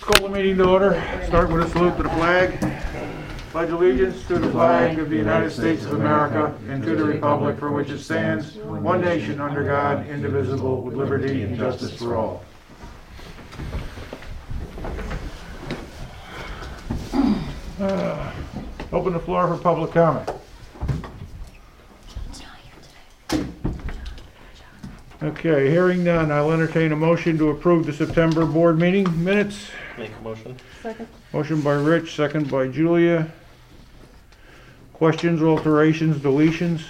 Call the meeting to order. Start with a salute to the flag. Pledge allegiance to the flag of the United States of America and to the republic for which it stands, one nation under God, indivisible, with liberty and justice for all. Open the floor for public comment. Okay, hearing none, I'll entertain a motion to approve the September board meeting minutes. Make a motion. Second. Motion by Rich, second by Julia. Questions, alterations, deletions?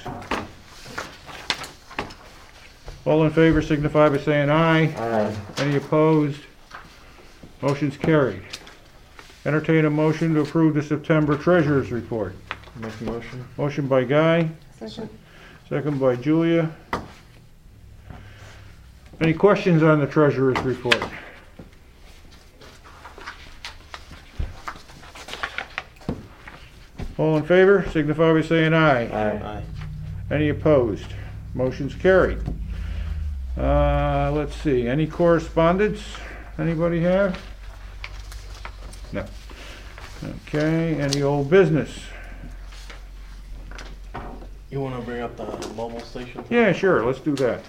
All in favor signify by saying aye. Aye. Any opposed? Motion's carried. Entertain a motion to approve the September treasurer's report. Make a motion. Motion by Guy, Second. second by Julia. Any questions on the treasurer's report? All in favor signify by saying aye. Aye. Any opposed? Motion's carried. Let's see, any correspondence anybody have? No. Okay, any old business? You want to bring up the mobile station? Yeah, sure, let's do that.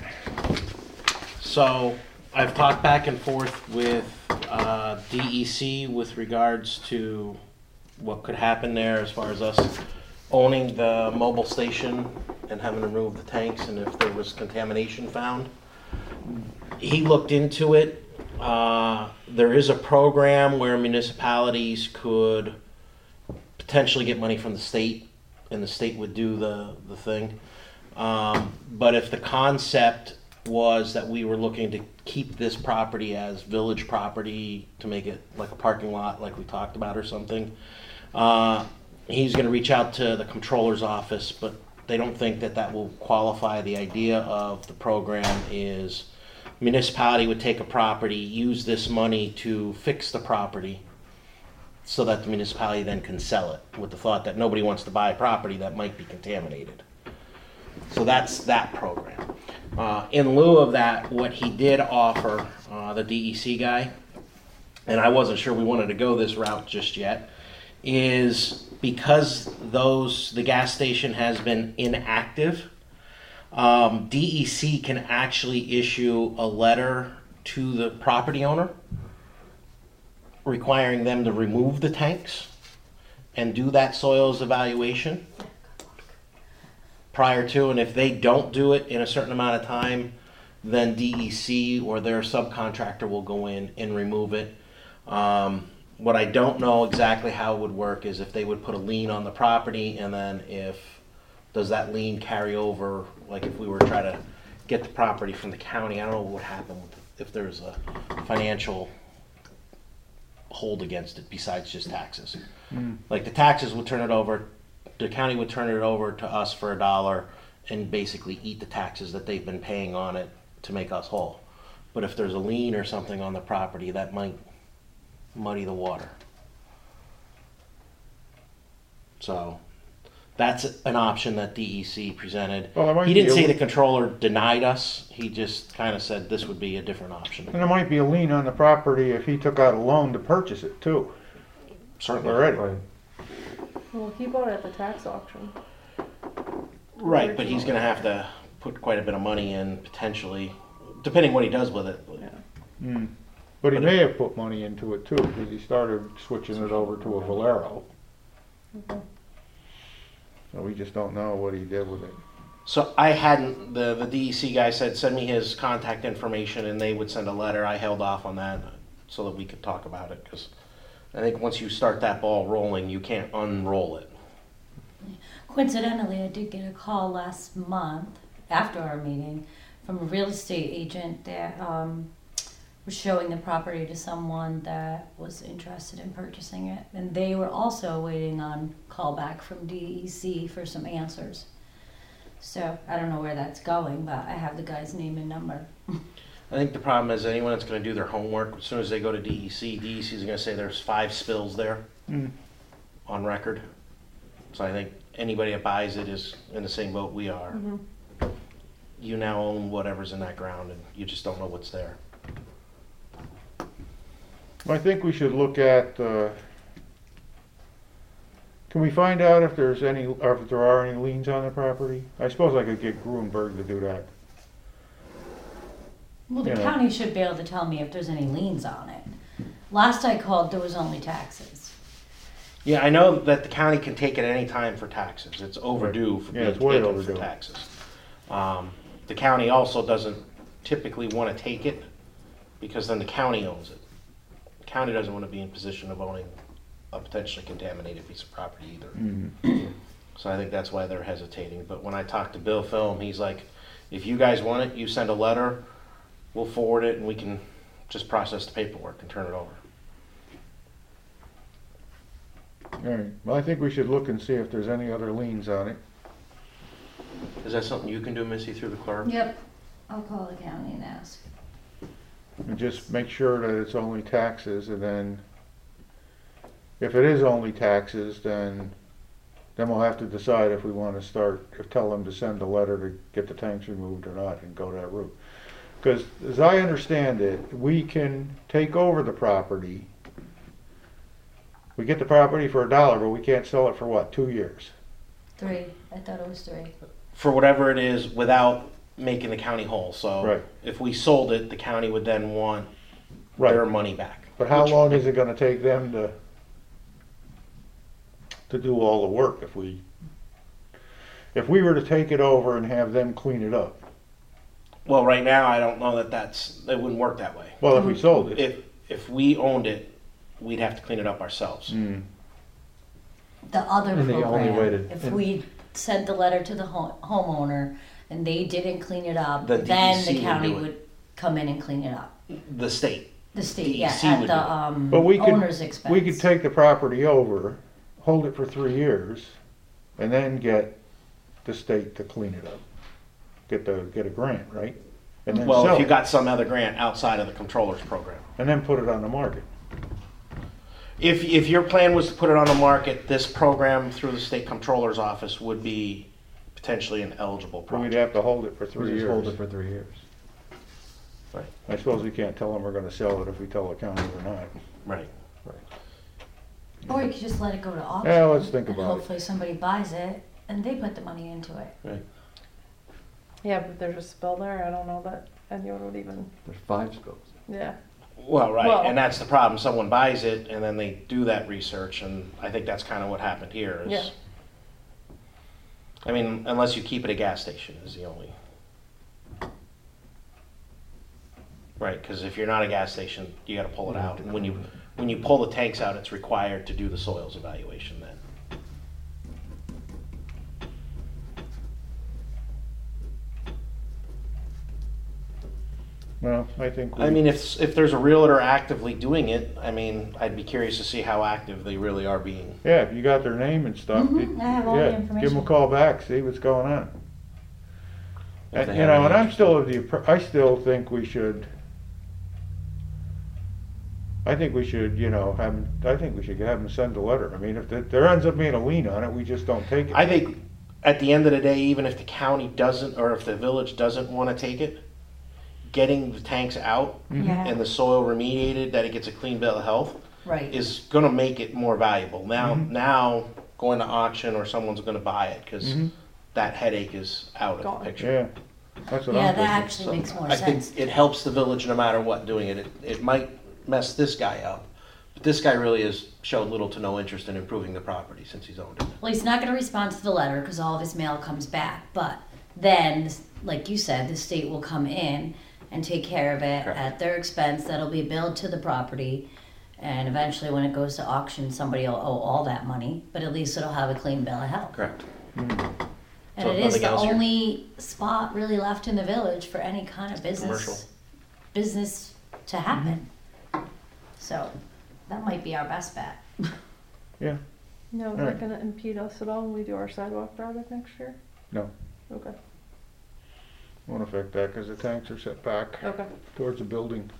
So I've talked back and forth with DEC with regards to what could happen there as far as us owning the mobile station and having to remove the tanks and if there was contamination found. He looked into it. There is a program where municipalities could potentially get money from the state and the state would do the thing. But if the concept was that we were looking to keep this property as village property to make it like a parking lot like we talked about or something, he's going to reach out to the controller's office, but they don't think that that will qualify. The idea of the program is municipality would take a property, use this money to fix the property so that the municipality then can sell it with the thought that nobody wants to buy a property that might be contaminated. So that's that program. In lieu of that, what he did offer, the DEC guy, and I wasn't sure we wanted to go this route just yet, is because the gas station has been inactive, DEC can actually issue a letter to the property owner requiring them to remove the tanks and do that soils evaluation prior to, and if they don't do it in a certain amount of time, then DEC or their subcontractor will go in and remove it. What I don't know exactly how it would work is if they would put a lien on the property, and then does that lien carry over, like if we were trying to get the property from the county, I don't know what would happen if there's a financial hold against it besides just taxes. Like the taxes would turn it over, the county would turn it over to us for $1 and basically eat the taxes that they've been paying on it to make us whole. But if there's a lien or something on the property, that might muddy the water. So that's an option that DEC presented. Well, he didn't say the controller denied us. He just kind of said this would be a different option. And there might be a lien on the property if he took out a loan to purchase it too. Certainly. Already. Well, he bought it at the tax auction. Right, but he's going to have to put quite a bit of money in potentially, depending what he does with it. Yeah. But he may have put money into it too, because he started switching it over to a Valero. Okay. So we just don't know what he did with it. So I hadn't, the DEC guy said send me his contact information and they would send a letter. I held off on that so that we could talk about it, because I think once you start that ball rolling, you can't unroll it. Coincidentally, I did get a call last month after our meeting from a real estate agent that was showing the property to someone that was interested in purchasing it. And they were also waiting on callback from DEC for some answers. So I don't know where that's going, but I have the guy's name and number. I think the problem is anyone that's going to do their homework, as soon as they go to DEC, DEC is going to say there's 5 spills there on record. So I think anybody that buys it is in the same boat we are. Mm-hmm. You now own whatever's in that ground and you just don't know what's there. I think we should look at, can we find out if there's any, or if there are any liens on the property? I suppose I could get Gruenberg to do that. Well, the You know. county should be able to tell me if there's any liens on it. Last I called, there was only taxes. Yeah, I know that the county can take it any time for taxes. It's overdue for Yeah, being it's way taken for overdue. taxes. The county also doesn't typically want to take it because then the county owns it. The county doesn't want to be in position of owning a potentially contaminated piece of property either. Mhm. So I think that's why they're hesitating. But when I talked to Bill Film, he's like, if you guys want it, you send a letter, we'll forward it and we can just process the paperwork and turn it over. All right, well, I think we should look and see if there's any other liens on it. Is that something you can do, Missy, through the clerk? Yep, I'll call the county and ask. And just make sure that it's only taxes, and then if it is only taxes, then we'll have to decide if we want to start, if tell them to send a letter to get the tanks removed or not and go that route. Because as I understand it, we can take over the property. We get the property for $1, but we can't sell it for what, 2 years? 3, I thought it was 3. For whatever it is without making the county whole. So Right. if we sold it, the county would then want Right. their money back. But how Which- long is it gonna take them to do all the work if we were to take it over and have them clean it up? Well, right now, I don't know that it wouldn't work that way. Well, if we sold it. If we owned it, we'd have to clean it up ourselves. Mm. The other And the only way program, to- if we sent the letter to the homeowner and they didn't clean it up, The then DEC the would county do it. would come in and clean it up. The state. The state, yeah, DEC at would the do it. But we owner's could, expense. we could take the property over, hold it for 3 years, and then get the state to clean it up. Get a grant, right? And then Well, sell if you it, got some other grant outside of the controller's program. and then put it on the market. If your plan was to put it on the market, this program through the state controller's office would be potentially an eligible But we'd project. have to hold it for We 3 just hold it years. for 3 years. I suppose we can't tell them we're gonna sell it if we tell the county we're not. Right. Or you could just let it go to auction. Yeah, let's think and about it. hopefully somebody buys it and they put the money into it. Yeah, but there's a spill there, I don't know that anyone would even, There's 5 spills. yeah. Well, right, Well- and that's the problem. Someone buys it and then they do that research, and I think that's kind of what happened here. Is, Yeah. I mean, unless you keep it a gas station is the only. Right, because if you're not a gas station, you got to pull it You have out. to And when clean you pull the tanks out, it's required to do the soils evaluation then. Well, I think I mean, if there's a realtor actively doing it, I mean, I'd be curious to see how active they really are being. yeah, if you got their name and stuff, Mhm, I have all the yeah, give them a information. call back, see what's going on. If they You have know, any and I'm interest. still of the, I still think we should, I think we should, you know, I think we should have them send a letter. I mean, if there ends up being a lien on it, we just don't take it. I think at the end of the day, even if the county doesn't, or if the village doesn't want to take it, getting the tanks out Mhm. Yeah, and the soil remediated, that it gets a clean bill of health, right. is going to make it more valuable. Now, Mhm. now going to auction or someone's going to buy it because Mhm. that headache is out of Gone. the picture. Yeah, that's what Yeah, I'm that thinking. actually So makes more I think sense. it helps the village no matter what doing it. It might mess this guy up, but this guy really has shown little to no interest in improving the property since he's owned it. Well, he's not going to respond to the letter because all of his mail comes back. But then, like you said, the state will come in and take care of it Correct. at their expense. That'll be billed to the property. And eventually, when it goes to auction, somebody will owe all that money. But at least it'll have a clean bill of health. Correct. And So it is nothing the else here? only spot really left in the village for any kind of Commercial. business to happen. So that might be our best bet. Yeah, No, is Alright. that gonna impede us at all when we do our sidewalk project next year? No. Okay, won't affect that because the tanks are set back okay. towards the building.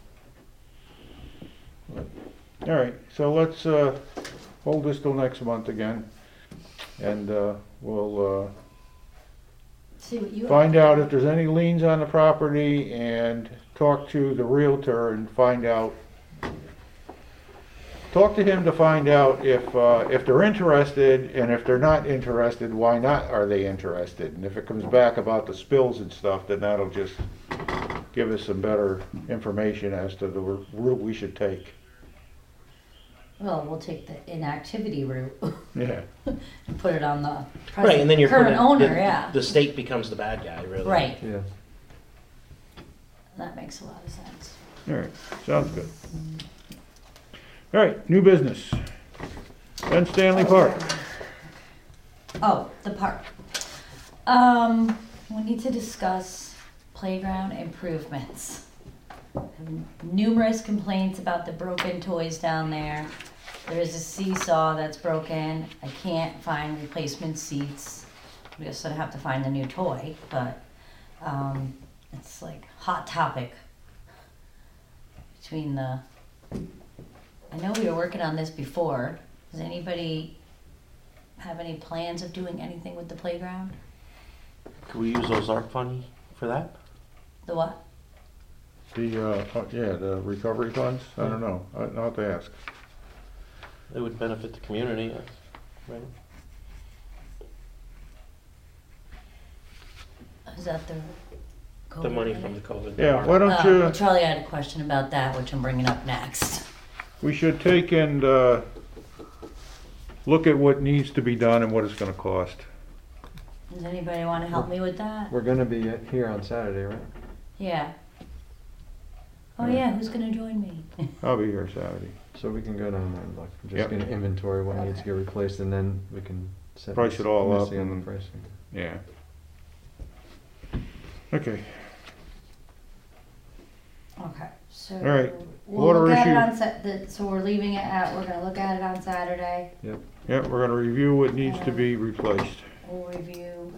All right, so let's hold this till next month again, and we'll See what you find out if there's any liens on the property and talk to the realtor and find out talk to him to find out if they're interested, and if they're not interested, why not are they interested? And if it comes back about the spills and stuff, then that'll just give us some better information as to the route we should take. Well, we'll take the inactivity route Yeah. and put it on the Right, and then you're current putting, owner, the, yeah. the state becomes the bad guy, really. Right, Yeah. that makes a lot of sense. All right, sounds good. All right, new business. Ben Stanley Park. Oh, the park. We need to discuss playground improvements. Numerous complaints about the broken toys down there. There is a seesaw that's broken. I can't find replacement seats. We just sort of have to find a new toy, but it's like hot topic between the. I know we were working on this before. Does anybody have any plans of doing anything with the playground? Could we use those ARP funny for that? The what? The recovery funds? I don't know. I'll have to ask. It would benefit the community, right? Is that the? The money from the COVID. Yeah, why don't you, Charlie had a question about that, which I'm bringing up next. we should take and look at what needs to be done and what it's gonna cost. Does anybody want to help me with that? We're gonna be here on Saturday, right? Yeah. Oh Yeah. yeah, who's gonna join me? I'll be here Saturday. So we can go down there and look, just Yep. gonna inventory what needs to Okay. get replaced, and then we can set. Price it all up missing on and- the pricing. Yeah. Okay. Okay, so. All right, We'll water look at it issue. on so we're leaving it at, we're gonna look at it on Saturday. Yeah, we're gonna review what needs to be replaced. We'll review.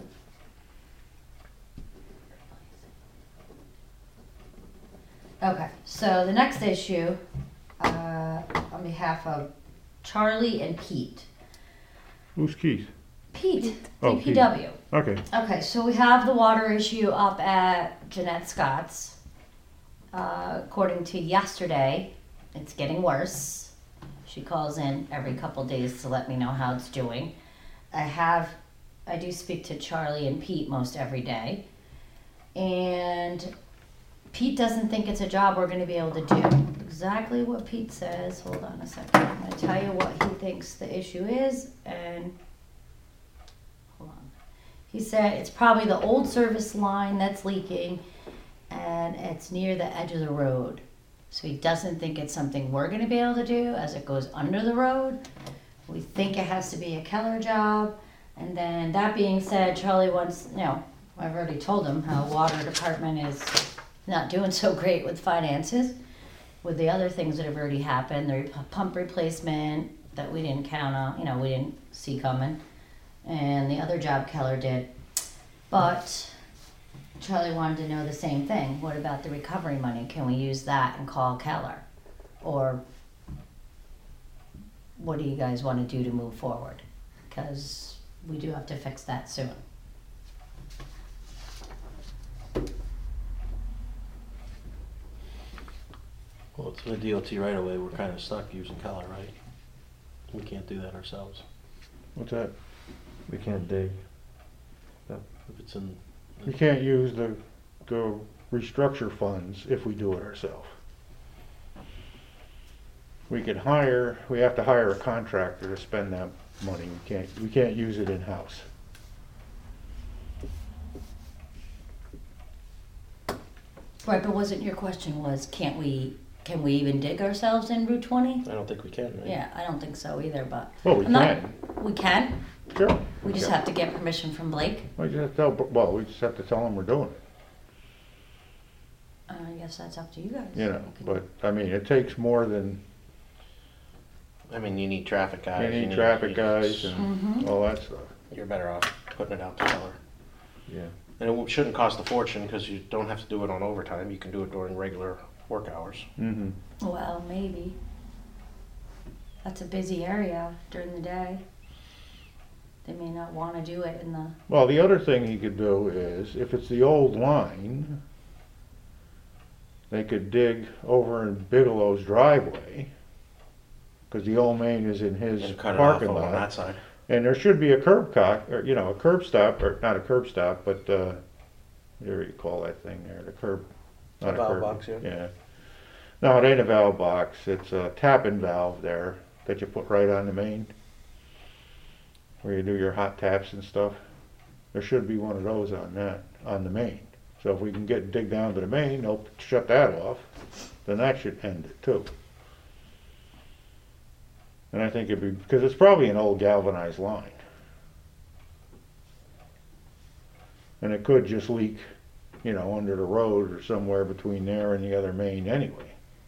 Okay, so the next issue, on behalf of Charlie and Pete. Who's Keith? Pete, Oh, Pete. DPW. Okay. Okay, so we have the water issue up at Jeanette Scott's. According to yesterday, it's getting worse. She calls in every couple days to let me know how it's doing. I do speak to Charlie and Pete most every day. And Pete doesn't think it's a job we're gonna be able to do. Exactly what Pete says, hold on a second, I'm gonna tell you what he thinks the issue is, and hold on. He said it's probably the old service line that's leaking, and it's near the edge of the road. So he doesn't think it's something we're gonna be able to do as it goes under the road. We think it has to be a Keller job. And then that being said, Charlie wants, I've already told him how water department is not doing so great with finances. With the other things that have already happened, the pump replacement that we didn't count on, we didn't see coming. And the other job Keller did. But Charlie wanted to know the same thing. What about the recovery money? Can we use that and call Keller? Or what do you guys want to do to move forward? Because we do have to fix that soon. Well, it's the DOT right away. We're kind of stuck using Keller, right? We can't do that ourselves. What's that? We can't dig. If it's in, We can't use the restructure funds if we do it ourselves. We have to hire a contractor to spend that money. We can't use it in-house. Right, but wasn't your question was, can we even dig ourselves in Route 20? I don't think we can, right? Yeah, I don't think so either, but. Well, we I'm not- can. We can? Sure. We just have to get permission from Blake? We just have to tell them we're doing it. I guess that's up to you guys. But, I mean, it takes more than, I mean, you need traffic guys. you need traffic guys and Mm-hmm. all that stuff. You're better off putting it out to Keller. Yeah. And it shouldn't cost a fortune because you don't have to do it on overtime. You can do it during regular work hours. Mm-hmm. Well, maybe. That's a busy area during the day. They may not want to do it in the. Well, the other thing he could do is, if it's the old line, they could dig over in Bigelow's driveway because the old main is in his And cut it off parking over on lot. that side. And there should be a curb or, you know, a curb stop, or not a curb stop, but, whatever you call that thing there, the curb. Not A valve curb, box, yeah. Yeah. No, it ain't a valve box, it's a tap-in valve there that you put right on the main, where you do your hot taps and stuff. There should be one of those on the main. So if we can dig down to the main, they'll shut that off, then that should end it too. And I think it'd be, because it's probably an old galvanized line. And it could just leak, you know, under the road or somewhere between there and the other main anyway.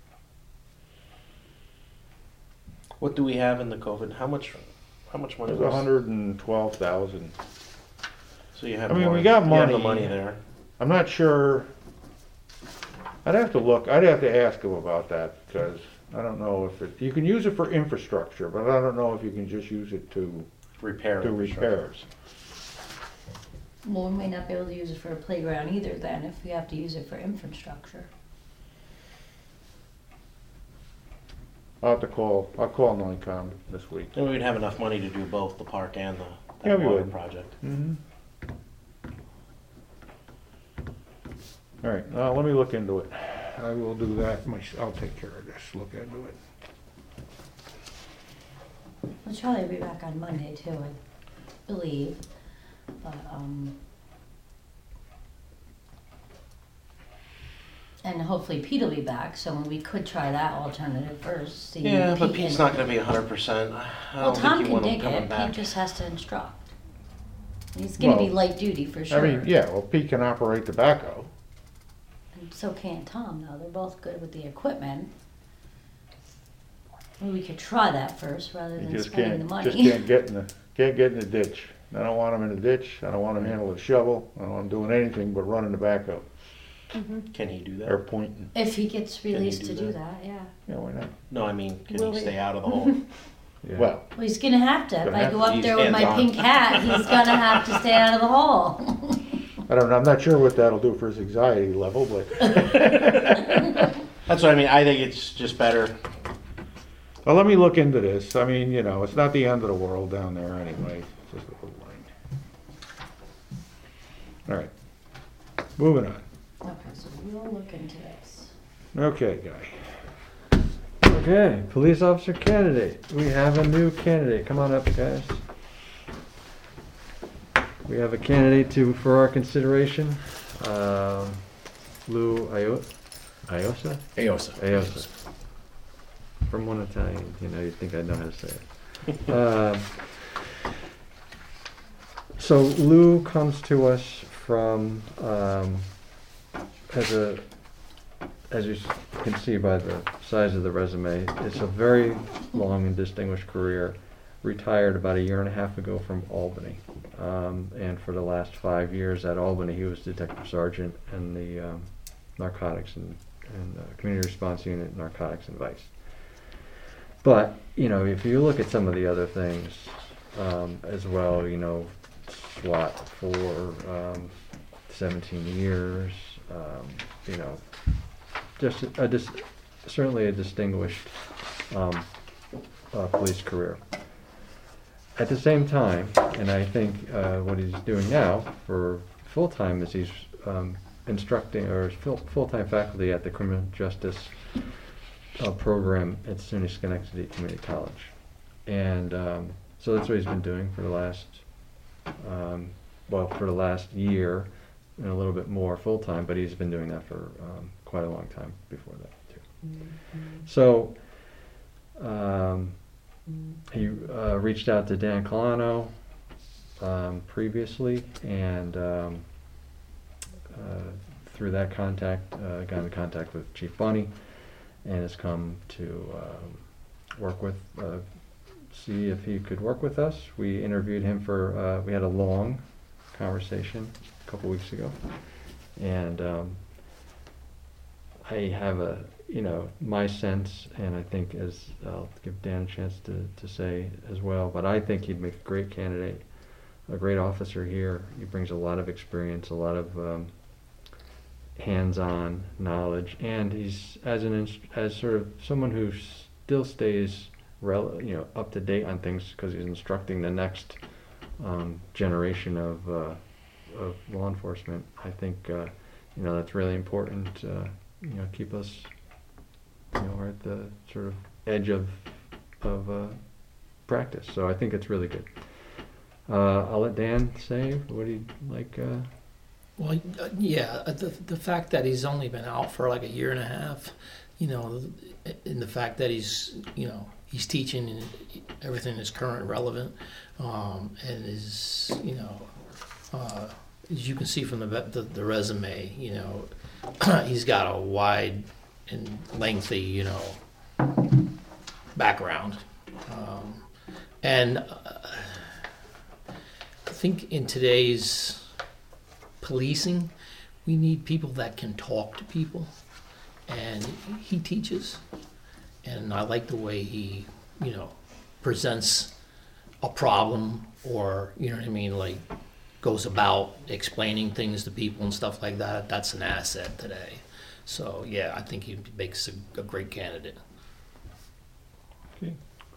What do we have in the COVID? How much money It was was? 112,000. So you have I mean, more, we got you have the money. money there. I'm not sure, I'd have to look, I'd have to ask him about that, because I don't know if you can use it for infrastructure, but I don't know if you can just use it to Repair. do infrastructure. repairs. Well, we may not be able to use it for a playground either then, if we have to use it for infrastructure. I'll call Noncom this week. And we'd have enough money to do both the park and the Yeah, we water would. project. Mm-hmm. All right, let me look into it. I will do that myself. I'll take care of this, look into it. Well, Charlie will be back on Monday too, I believe, but, and hopefully Pete will be back, so we could try that alternative first, see. Yeah, but Pete Pete's and- not going to be 100%. I Well, don't Tom think you can want him dig coming it, back. Pete just has to instruct. He's gonna be Well, light duty for I sure. mean, yeah, well, Pete can operate the backhoe. And so can Tom, though, they're both good with the equipment. Well, we could try that first, rather You than just spending the can't, money. just can't get in the ditch. I don't want him in the ditch, I don't want him handling a shovel, I don't want him doing anything but running the backhoe, Can he do or that? pointing. If he gets he released do to do that? that, yeah. Yeah, why not? No, I mean, can Will he he? stay out of the hole? Yeah. Well, Well, he's gonna have to. If Gonna I have go to. up He's there with my hands-on. pink hat, he's gonna have to stay out of the hole. I'm not sure what that'll do for his anxiety level, but. That's what I mean. I think it's just better. Well, let me look into this. I mean, you know, it's not the end of the world down there anyway. It's just a little line. All right, moving on. Okay, so we'll look into this. Okay, Guy. Okay, police officer candidate. We have a new candidate. Come on up, guys. We have a candidate for our consideration. Lou Ayosa? Ayosa. From one Italian, you know, you'd think I'd know how to say it. So Lou comes to us from, as you can see by the size of the resume, it's a very long and distinguished career. Retired about 1.5 years ago from Albany. And for the last 5 years at Albany, he was detective sergeant in the narcotics and community response unit, narcotics and vice. But, you know, if you look at some of the other things as well, you know, SWAT for 17 years, you know, certainly a distinguished police career. At the same time, and I think what he's doing now for full-time is he's instructing or full-time faculty at the criminal justice program at SUNY Schenectady Community College. And so that's what he's been doing for the last, for the last year and a little bit more full-time, but he's been doing that for quite a long time before that too. So he reached out to Dan Colano previously, and through that contact, got in contact with Chief Bunny, and has come to work with, see if he could work with us. We interviewed him for, we had a long conversation a couple weeks ago, and I have my sense, and I think as I'll give Dan a chance to say as well, but I think he'd make a great candidate, a great officer here. He brings a lot of experience, a lot of hands-on knowledge, and he's as sort of someone who still stays up to date on things because he's instructing the next generation of law enforcement. I think that's really important. Keep us at the sort of edge of practice. So I think it's really good. I'll let Dan say what he'd like. Well, yeah, the fact that he's only been out for like a year and a half, and the fact that he's teaching and everything is current and relevant, and is, as you can see from the resume, he's got a wide and lengthy, background, and I think in today's policing, we need people that can talk to people, and he teaches, and I like the way he presents a problem, or like goes about explaining things to people and stuff like that. That's an asset today. So yeah, I think he makes a great candidate. Okay.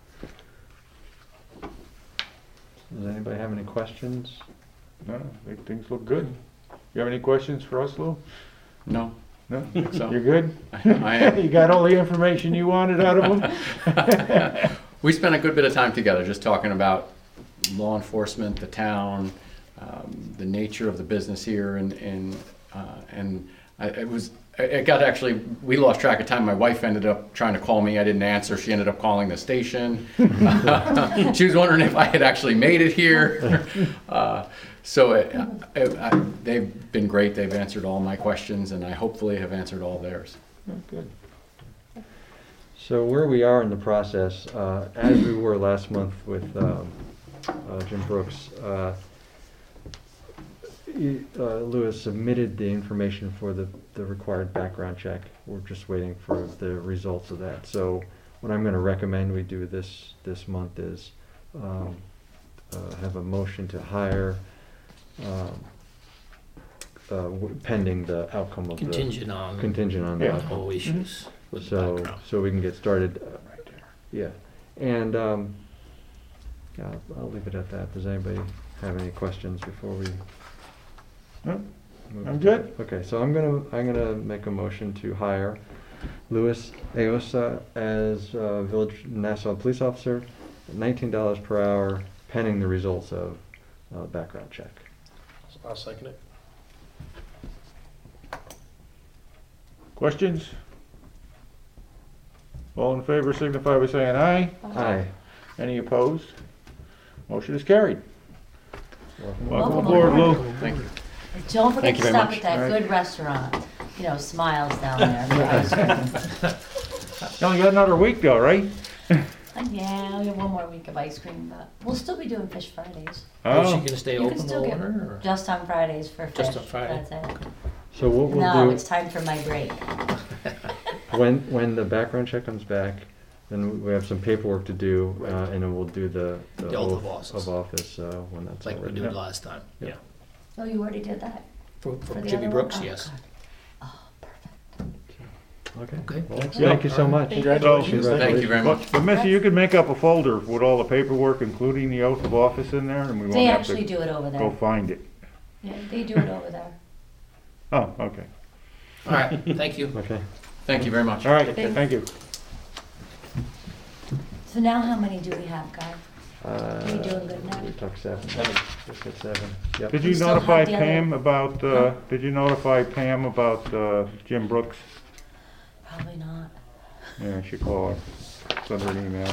Does anybody have any questions? No, I think things look good. You have any questions for us, Lou? No. No? Think so. You're good? I am. You got all the information you wanted out of them? We spent a good bit of time together just talking about law enforcement, the town, the nature of the business here, we lost track of time. My wife ended up trying to call me. I didn't answer. She ended up calling the station. She was wondering if I had actually made it here. They've been great. They've answered all my questions, and I hopefully have answered all theirs. Oh, good. So where we are in the process, as we were last month with Jim Brooks, Lewis submitted the information for the required background check. We're just waiting for the results of that. So what I'm going to recommend we do this month is have a motion to hire pending the outcome of Contingent the on Yeah. the whole issues with the so background. so we can get started. Yeah, and yeah, I'll leave it at that. Does anybody have any questions before we? No, move I'm to- good. Okay, so I'm gonna make a motion to hire Louis Aosta as Village Nassau Police Officer, $19 per hour, pending the results of background check. I'll second it. Questions? All in favor signify by saying aye. Aye. Any opposed? Motion is carried. Welcome. Welcome Welcome aboard, aboard. Lou. Thank you. Don't forget Thank to you very stop much. at that All right. good restaurant. Smiles down there. for ice cream. You only got another week though, right? Yeah, we have one more week of ice cream, but we'll still be doing Fish Fridays. Is she Oh, gonna stay You can open still all get winter? Or? just on Fridays for fish. Just on Friday? That's it. So what we'll No, do it's time for my break. when the background check comes back, then we have some paperwork to do, and then we'll do the oath of office. when that's Like we already did last time. Yeah. Yeah. Oh, you already did that? For the Jimmy other Brooks, one? Oh, yes. God. Oh, perfect. Okay. Okay. Well, Thanks. thank you so much. Congratulations. Thank you very much. But Missy, you could make up a folder with all the paperwork, including the oath of office in there, and we They won't have actually to do it over go there. find it. Yeah, they do it over there. Oh, okay. All right. Thank you. Okay. Thank you very much. All right, Thank- thank you. So now how many do we have, Guy? You doing good now? We talked 7. Seven. Just hit 7. Yep. Did We you still notify have the other- Pam about, Huh? did you notify Pam about Jim Brooks? Probably not. Yeah, I should call her, send her an email.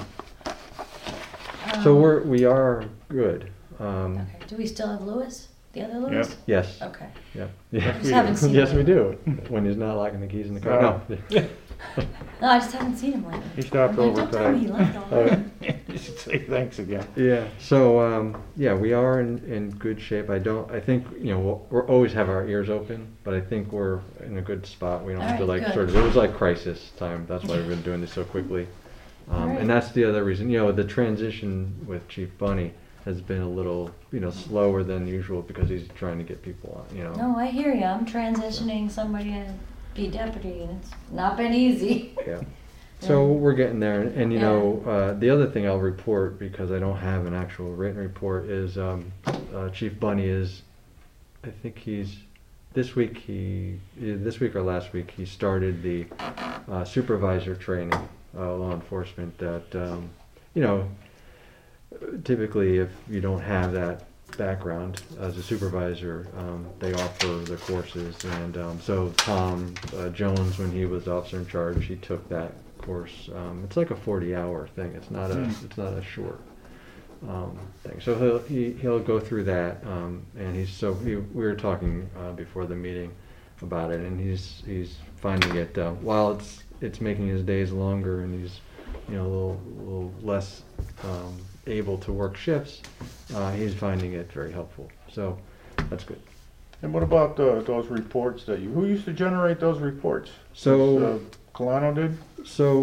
So we are good. Okay, do we still have Lewis? The other Lewis? Yes. Okay. Yep. Yes, Yeah. we haven't do. seen Yes, him. we do. When he's not locking the keys in the car. Oh. No. No, I just haven't seen him lately. He stopped I'm like, over don't tell me he today. left already. You should say thanks again. Yeah. So yeah, we are in good shape. I think we'll always have our ears open, but I think we're in a good spot. We don't have to Alright, like good. it was like crisis time. That's why we've been doing this so quickly. Alright. And that's the other reason. The transition with Chief Bunny has been a little slower than usual because he's trying to get people on. No, I hear you. I'm transitioning somebody to be deputy, and it's not been easy. Yeah. So we're getting there, and you Yeah. know, the other thing I'll report, because I don't have an actual written report, is Chief Bunny is, I think this week or last week, he started the supervisor training, law enforcement, that, you know, typically if you don't have that background as a supervisor, they offer the courses, and so Tom Jones, when he was officer in charge, he took that course. It's like a 40-hour thing. It's not a short thing. So he'll go through that, and we were talking before the meeting about it, and he's finding it while it's making his days longer, and he's, you know, a little less able to work shifts. He's finding it very helpful. So that's good. And what about those reports who used to generate those reports? So Colano did? So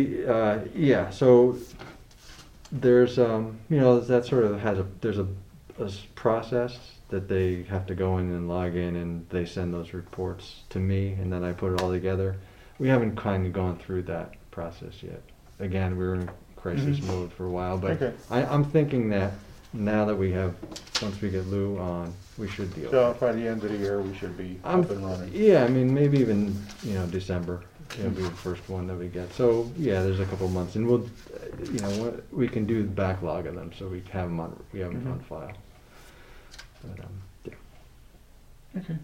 so there's you know, that sort of there's a process that they have to go in and log in, and they send those reports to me, and then I put it all together. We haven't kind of gone through that process yet. Again, we were in crisis mode for a while, but Okay. I'm thinking that now that once we get Lou on, we should be okay. So by the end of the year, we should be up and running. Yeah, I mean, maybe even, you know, December. It'll be the first one that we get. So yeah, there's a couple months, and we'll, you know, we can do the backlog of them, so we have them on file. But yeah. Okay.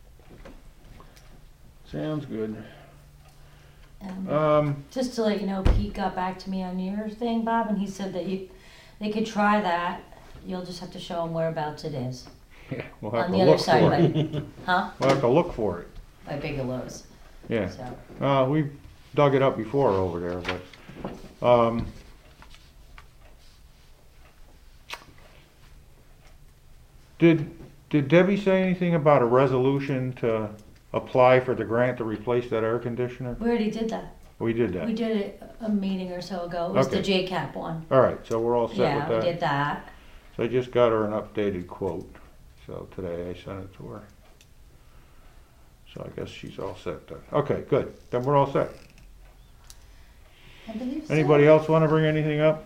Sounds good. Just to let you know, Pete got back to me on your thing, Bob, and he said that they could try that. You'll just have to show them whereabouts it is. Yeah, we'll have On to the other look side for of it. it. Huh? We'll have to look for it. By Bigelow's. Yeah. So. We dug it up before over there, but did Debbie say anything about a resolution to apply for the grant to replace that air conditioner? We already did that. We did that. We did it a meeting or so ago. It was the Okay. JCAP one. All right, so we're all set Yeah, with we that. did that. So I just got her an updated quote. So today I sent it to her. So I guess she's all set then. Okay, good. Then we're all set. I believe so. Anybody else want to bring anything up?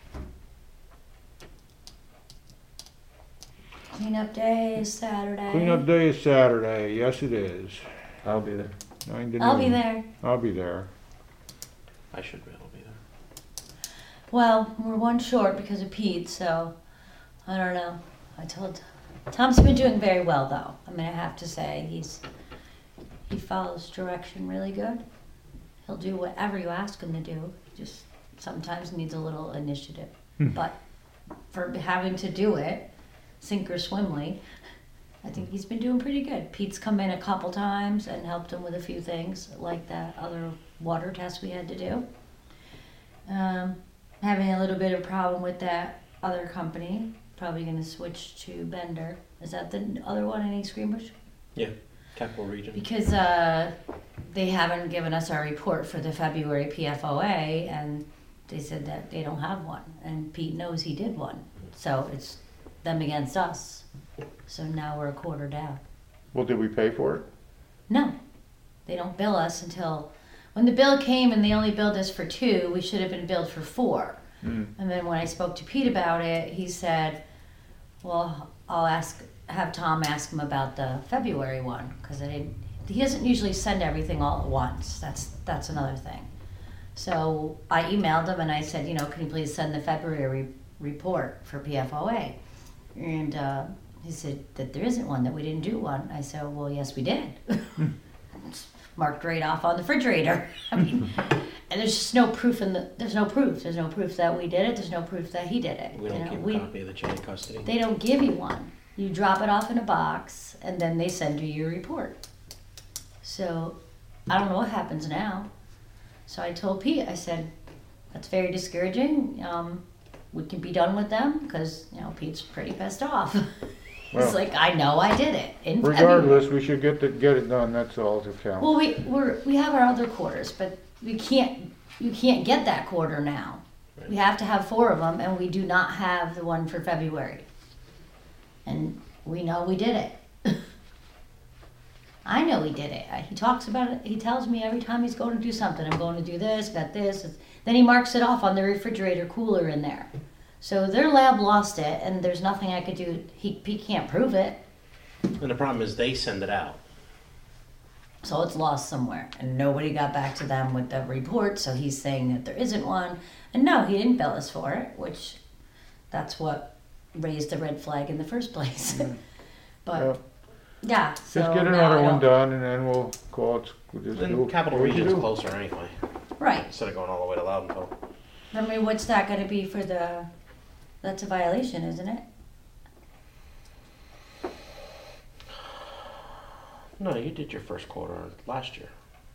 Cleanup day is Saturday. Cleanup day is Saturday. Yes, it is. I'll be there. 9 to I'll be noon. there. I'll be there. I should be able to be there. Well, we're one short because of Pete, so I don't know. I told Tom's been doing very well though. I mean, I have to say he follows direction really good. He'll do whatever you ask him to do. Just sometimes needs a little initiative. But for having to do it, sink or swimly, I think he's been doing pretty good. Pete's come in a couple times and helped him with a few things, like that other water test we had to do. Having a little bit of problem with that other company. Probably going to switch to Bender. Is that the other one in East Greenbush? Yeah, Capital Region. Because they haven't given us our report for the February PFOA, and they said that they don't have one. And Pete knows he did one. So it's them against us. So now we're a quarter down. Well, did we pay for it? No, they don't bill us until, when the bill came and they only billed us for 2, we should have been billed for 4. And then when I spoke to Pete about it, he said, well, have Tom ask him about the February one, because he doesn't usually send everything all at once. That's another thing. So I emailed him and I said, can you please send the February report for PFOA? And he said that there isn't one, that we didn't do one. I said, well, yes, we did. It's marked right off on the refrigerator. I mean, and there's just no proof there's no proof. There's no proof that we did it. There's no proof that he did it. We don't keep a copy of the chain of custody. They don't give you one. You drop it off in a box, and then they send you your report. So I don't know what happens now. So I told Pete, I said, that's very discouraging. We can be done with them because, Pete's pretty pissed off. Well, It's like, I know I did it. In February. Regardless, we should get it done. That's all to count. Well, we have our other quarters, but you can't get that quarter now. Right. We have to have 4 of them, and we do not have the one for February. And we know we did it. I know he did it. He talks about it. He tells me every time he's going to do something, I'm going to do this, got this. Then he marks it off on the refrigerator cooler in there. So their lab lost it, and there's nothing I could do. He can't prove it. And the problem is they send it out. So it's lost somewhere. And nobody got back to them with the report, so he's saying that there isn't one. And no, he didn't bill us for it, which that's what raised the red flag in the first place. But yeah, so Just get now another I one don't- done and then we'll call it. We'll just do Then Capital what you Region's do. closer anyway, Right. instead of going all the way to Loudonville. I mean, what's that going to be for the? That's a violation, isn't it? No, you did your first quarter last year.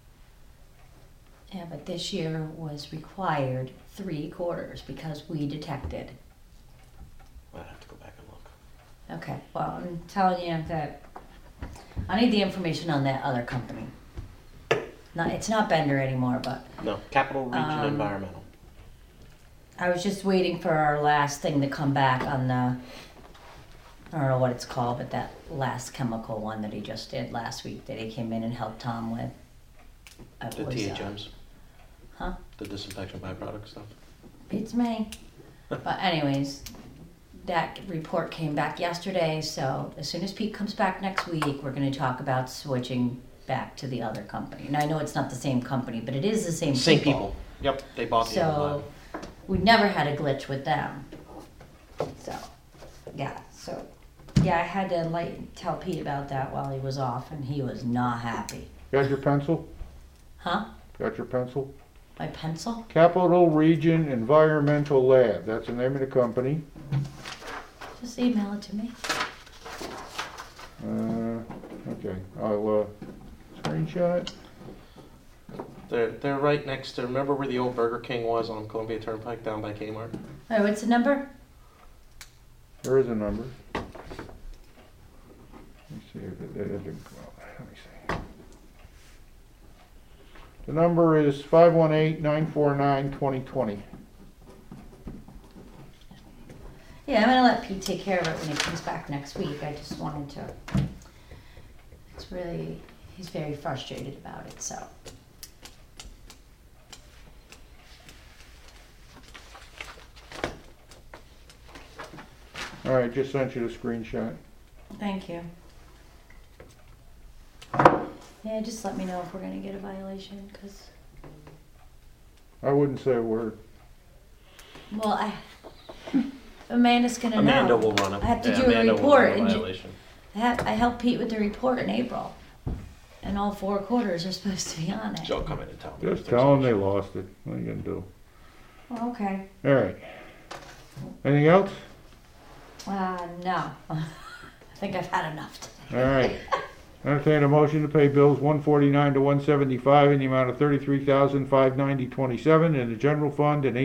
Yeah, but this year was required 3 quarters because we detected. I'd have to go back and look. Okay, well, I'm telling you that I need the information on that other company. It's not Bender anymore, but No, Capital Region Environmental. I was just waiting for our last thing to come back on the, I don't know what it's called, but that last chemical one that he just did last week that he came in and helped Tom with. It The was, THMs. Huh? The disinfection byproduct stuff. Beats me. But anyways, that report came back yesterday, so as soon as Pete comes back next week, we're gonna talk about switching back to the other company. And I know it's not the same company, but it is the same Same people. Yep, they bought the other So, one. we never had a glitch with them. So, yeah, I had to tell Pete about that while he was off, and he was not happy. Got your pencil? Huh? Got your pencil? My pencil? Capital Region Environmental Lab. That's the name of the company. Just email it to me. Okay, I'll screenshot. They're right next to, remember where the old Burger King was on Columbia Turnpike down by Kmart? All right, what's the number? There is a number. Let's see if let me see. The number is 518-949-2020. Yeah, I'm gonna let Pete take care of it when he comes back next week. I just wanted to. He's very frustrated about it, so. All right, just sent you the screenshot. Thank you. Yeah, just let me know if we're gonna get a violation, cause, I wouldn't say a word. well, Amanda's gonna know. Amanda will run it. I have to Yeah, do Amanda a will report run a and violation. I helped Pete with the report in April. And all 4 quarters are supposed to be on it. She'll come in and tell me. Just tell them they lost it. What are you gonna do? Oh, okay. All right. Anything else? No. I think I've had enough today. All right. Entertain a motion to pay bills 149 to 175 in the amount of $33,590.27 in the general fund and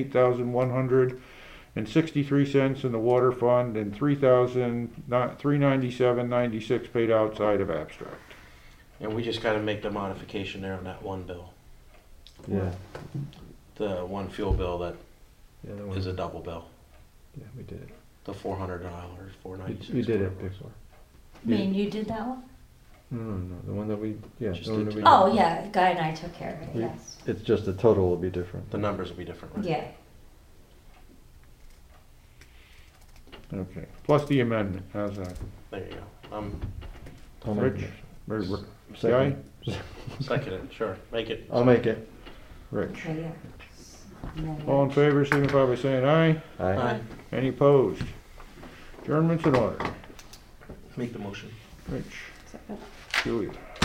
$8,163 in the water fund and $397.96 paid outside of abstract. And we just gotta make the modification there on that one bill. Yeah, The one fuel bill that yeah, that one, is a double bill. yeah, we did it. The $400, $496. You did it before. You did that one? No, the one that we, yeah. Just the one did that we Oh, yeah, Guy and I took care of it, We- yes. It's just the total will be different. The numbers will be different, right? Yeah. Okay. Plus the amendment. How's that? There you go. I'll make Rich? it. Very Guy? Second. Second it, sure, make it. I'll make it. Rich. Okay, yeah. And then- All in favor, signify by saying aye. Aye. Any opposed? Adjournment's in order. Make the motion. Rich. Julia.